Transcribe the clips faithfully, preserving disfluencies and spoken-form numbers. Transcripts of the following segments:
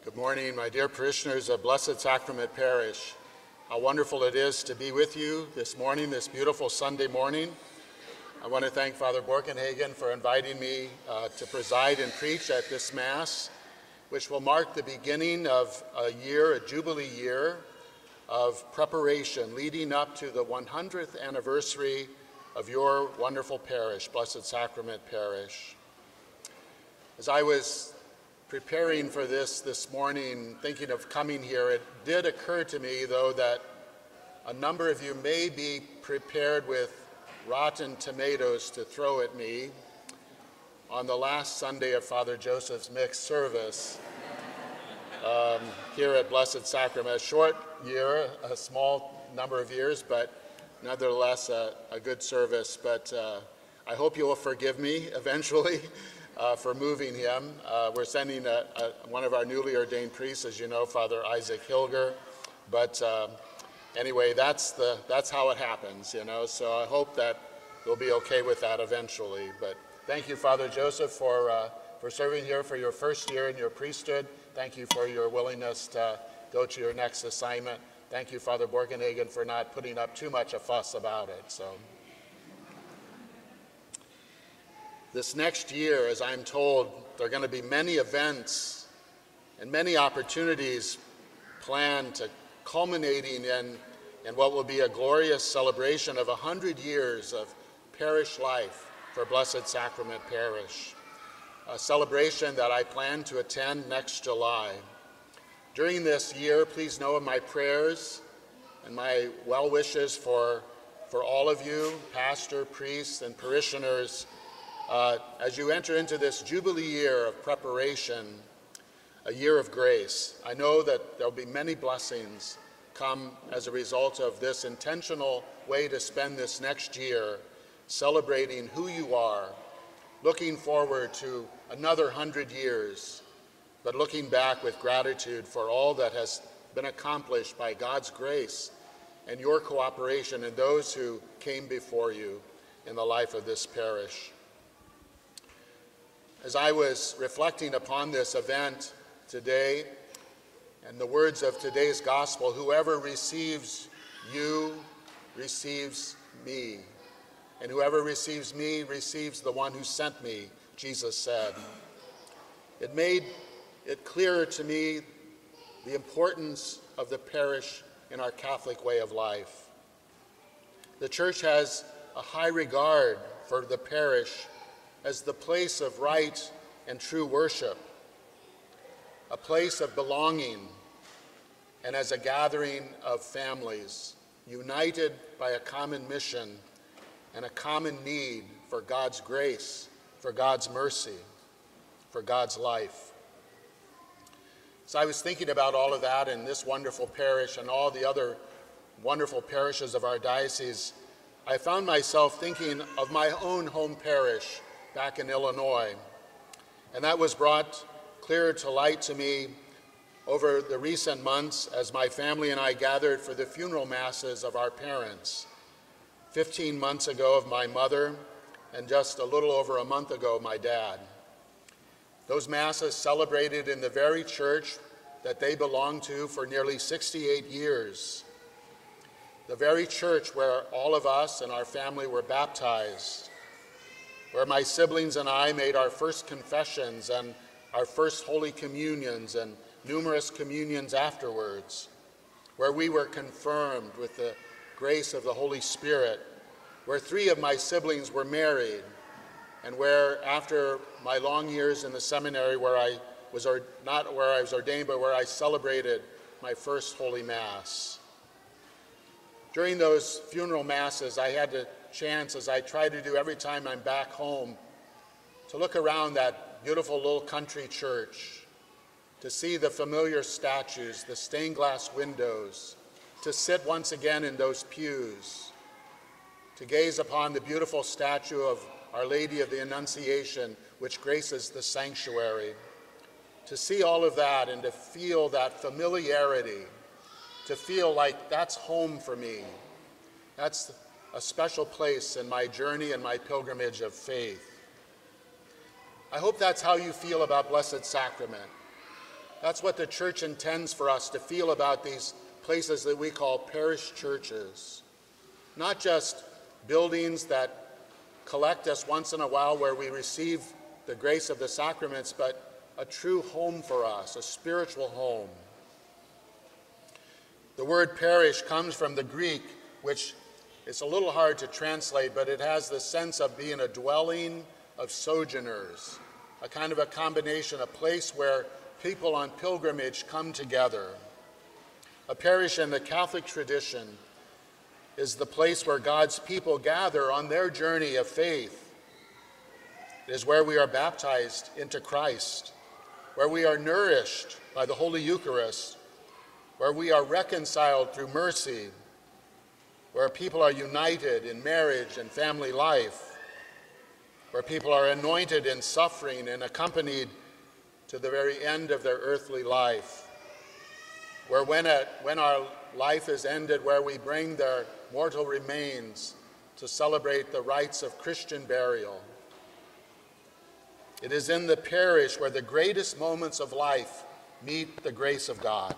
Good morning, my dear parishioners of Blessed Sacrament Parish. How wonderful it is to be with you this morning, this beautiful Sunday morning. I want to thank Father Borkenhagen for inviting me uh, to preside and preach at this Mass, which will mark the beginning of a year, a Jubilee year, of preparation leading up to the one hundredth anniversary of your wonderful parish, Blessed Sacrament Parish. As I was preparing for this this morning, thinking of coming here, it did occur to me, though, that a number of you may be prepared with rotten tomatoes to throw at me on the last Sunday of Father Joseph's mixed service um, here at Blessed Sacrament. A short year, a small number of years, but nonetheless a, a good service. But uh, I hope you will forgive me eventually Uh, for moving him. Uh, we're sending a, a, one of our newly ordained priests, as you know, Father Isaac Hilger. But uh, anyway, that's, the, that's how it happens, you know, so I hope that you'll be okay with that eventually. But thank you, Father Joseph, for, uh, for serving here for your first year in your priesthood. Thank you for your willingness to go to your next assignment. Thank you, Father Borkenhagen, for not putting up too much a fuss about it. So. This next year, as I'm told, there are going to be many events and many opportunities planned to culminating in, in what will be a glorious celebration of one hundred years of parish life for Blessed Sacrament Parish, a celebration that I plan to attend next July. During this year, please know of my prayers and my well wishes for, for all of you, pastor, priests, and parishioners, Uh, as you enter into this Jubilee year of preparation, a year of grace. I know that there'll be many blessings come as a result of this intentional way to spend this next year, celebrating who you are, looking forward to another hundred years, but looking back with gratitude for all that has been accomplished by God's grace and your cooperation and those who came before you in the life of this parish. As I was reflecting upon this event today and the words of today's gospel, whoever receives you receives me, and whoever receives me receives the one who sent me, Jesus said. It made it clearer to me the importance of the parish in our Catholic way of life. The Church has a high regard for the parish as the place of right and true worship, a place of belonging, and as a gathering of families, united by a common mission and a common need for God's grace, for God's mercy, for God's life. So I was thinking about all of that in this wonderful parish and all the other wonderful parishes of our diocese. I found myself thinking of my own home parish back in Illinois. And that was brought clearer to light to me over the recent months as my family and I gathered for the funeral masses of our parents. Fifteen months ago of my mother, and just a little over a month ago, my dad. Those masses celebrated in the very church that they belonged to for nearly sixty-eight years. The very church where all of us and our family were baptized, where my siblings and I made our first confessions and our first Holy Communions and numerous communions afterwards, where we were confirmed with the grace of the Holy Spirit, where three of my siblings were married, and where after my long years in the seminary where I was, or, not where I was ordained, but where I celebrated my first Holy Mass. During those funeral masses, I had the chance, as I try to do every time I'm back home, to look around that beautiful little country church, to see the familiar statues, the stained glass windows, to sit once again in those pews, to gaze upon the beautiful statue of Our Lady of the Annunciation, which graces the sanctuary, to see all of that and to feel that familiarity, to feel like that's home for me. That's a special place in my journey and my pilgrimage of faith. I hope that's how you feel about Blessed Sacrament. That's what the church intends for us to feel about these places that we call parish churches. Not just buildings that collect us once in a while where we receive the grace of the sacraments, but a true home for us, a spiritual home. The word parish comes from the Greek, which is a little hard to translate, but it has the sense of being a dwelling of sojourners, a kind of a combination, a place where people on pilgrimage come together. A parish in the Catholic tradition is the place where God's people gather on their journey of faith. It is where we are baptized into Christ, where we are nourished by the Holy Eucharist, where we are reconciled through mercy, where people are united in marriage and family life, where people are anointed in suffering and accompanied to the very end of their earthly life, where when, at, when our life is ended, where we bring their mortal remains to celebrate the rites of Christian burial. It is in the parish where the greatest moments of life meet the grace of God.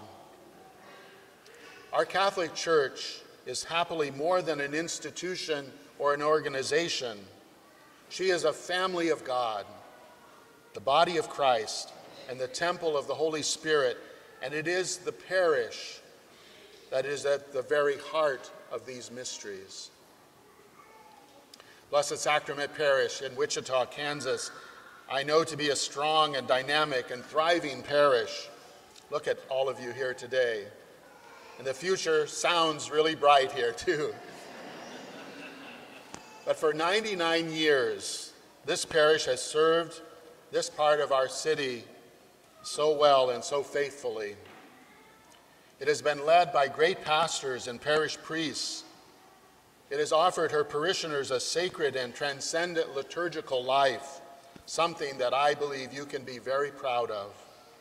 Our Catholic Church is happily more than an institution or an organization. She is a family of God, the body of Christ, and the temple of the Holy Spirit, and it is the parish that is at the very heart of these mysteries. Blessed Sacrament Parish in Wichita, Kansas, I know to be a strong and dynamic and thriving parish. Look at all of you here today. And the future sounds really bright here too. But for ninety-nine years, this parish has served this part of our city so well and so faithfully. It has been led by great pastors and parish priests. It has offered her parishioners a sacred and transcendent liturgical life, something that I believe you can be very proud of.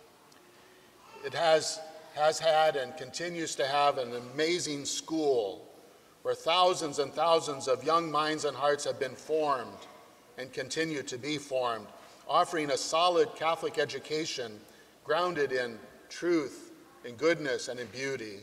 It has, has had and continues to have an amazing school where thousands and thousands of young minds and hearts have been formed and continue to be formed, offering a solid Catholic education grounded in truth, in goodness, and in beauty.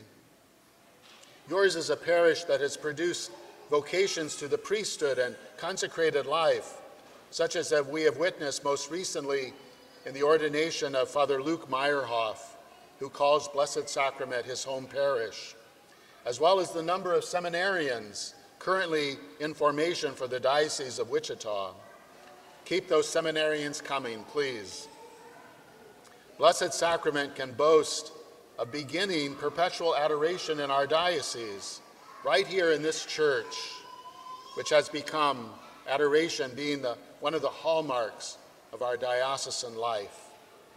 Yours is a parish that has produced vocations to the priesthood and consecrated life, such as that we have witnessed most recently in the ordination of Father Luke Meyerhoff, who calls Blessed Sacrament his home parish, as well as the number of seminarians currently in formation for the Diocese of Wichita. Keep those seminarians coming, please. Blessed Sacrament can boast of beginning perpetual adoration in our diocese, right here in this church, which has become adoration being the, one of the hallmarks of our diocesan life.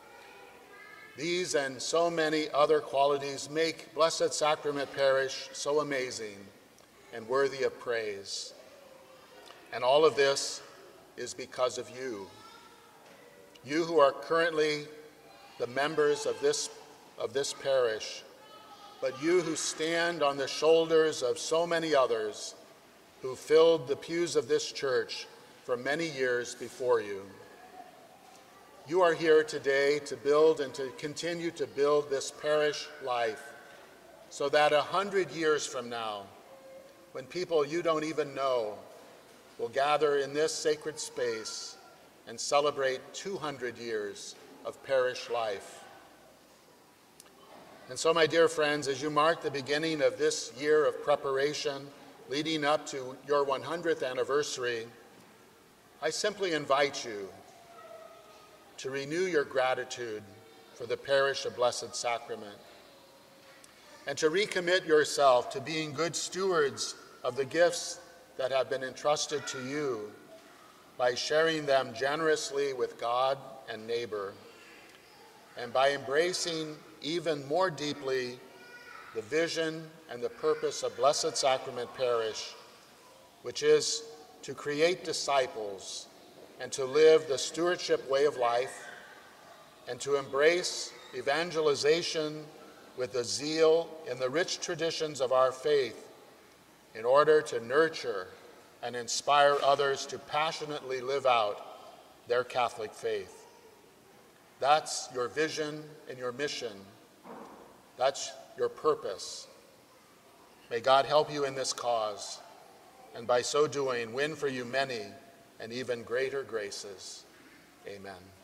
These and so many other qualities make Blessed Sacrament Parish so amazing and worthy of praise. And all of this is because of you. You who are currently the members of this, of this parish, but you who stand on the shoulders of so many others who filled the pews of this church for many years before you. You are here today to build and to continue to build this parish life so that a hundred years from now, when people you don't even know will gather in this sacred space and celebrate two hundred years of parish life. And so, my dear friends, as you mark the beginning of this year of preparation leading up to your one hundredth anniversary, I simply invite you to renew your gratitude for the parish of Blessed Sacrament and to recommit yourself to being good stewards of the gifts that have been entrusted to you by sharing them generously with God and neighbor, and by embracing even more deeply the vision and the purpose of Blessed Sacrament Parish, which is to create disciples and to live the stewardship way of life and to embrace evangelization with the zeal in the rich traditions of our faith in order to nurture and inspire others to passionately live out their Catholic faith. That's your vision and your mission. That's your purpose. May God help you in this cause, and by so doing, win for you many and even greater graces. Amen.